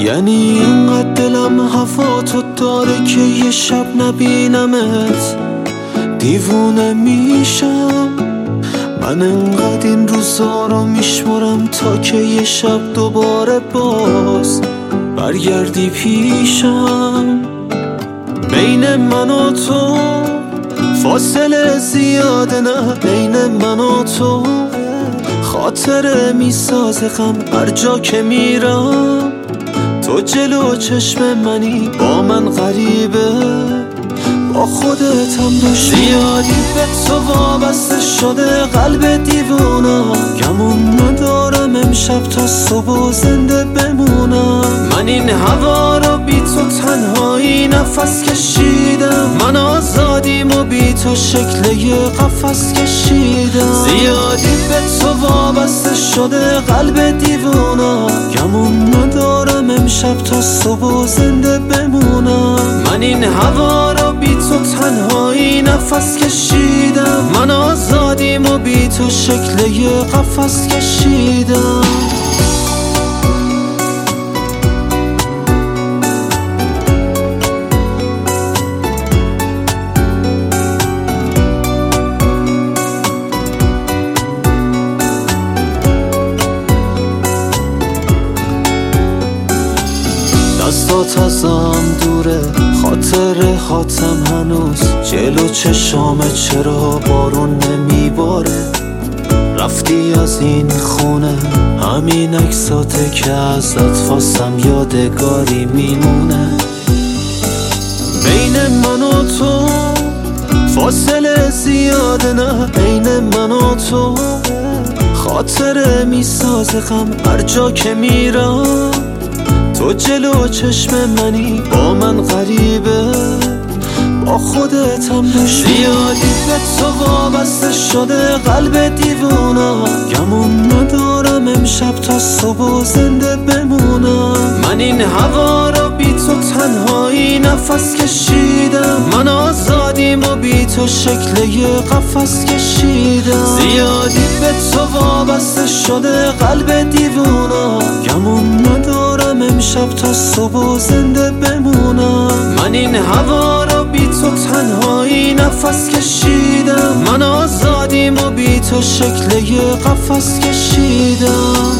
یعنی اینقدر دلم هوا تو داره که یه شب نبینمت دیوونه میشم. من انقدر این روزا رو میشمرم تا که یه شب دوباره باز برگردی پیشم. بین من و تو فاصله زیاده، نه بین من و تو خاطره میسازه غم. هر جا که میرم تو جلو چشم منی، با من غریبه با خودتم داشتی. زیادی به تو وابسته شده قلب دیوونم، گمون ندارم امشب تا صبح زنده بمونم. من این هوا رو بی تو تنهایی نفس کشیدم، من آزادیم و بی تو شکل یه قفس کشیدم. زیادی به تو وابسته شده قلب دیوونم، گمون ندارم امشب تا صبح زنده بمونم. من این هوا رو بی تو تنهایی نفس کشیدم، من آزادیم و بی تو شکل یه قفس کشیدم. دستات ازم دوره، خاطر خاطم هنوز جلو چشامه، چرا بارون نمیباره؟ رفتی از این خونه، همین عکساته که ازت فاستم یادگاری میمونه. بین من و تو فاصله زیاده، نه بین من و تو خاطره میسازه غم. هر جا که میرم تو جلو چشم منی، با من غریبه با خودتم داشتی. زیادی به تو وابسته شده قلب دیوونم، گمون ندارم امشب تا صبح زنده بمونم. من این هوا رو بی تو تنهایی نفس کشیدم، من آزادیم و بی تو شکل یه قفس کشیدم. زیادی به تو وابسته شده قلب دیوونم، گمون ندارم امشب تا صبح زنده بمونم. من این هوا رو بی تو تنهایی نفس کشیدم، من آزادیم و بی تو شکل یه قفس کشیدم.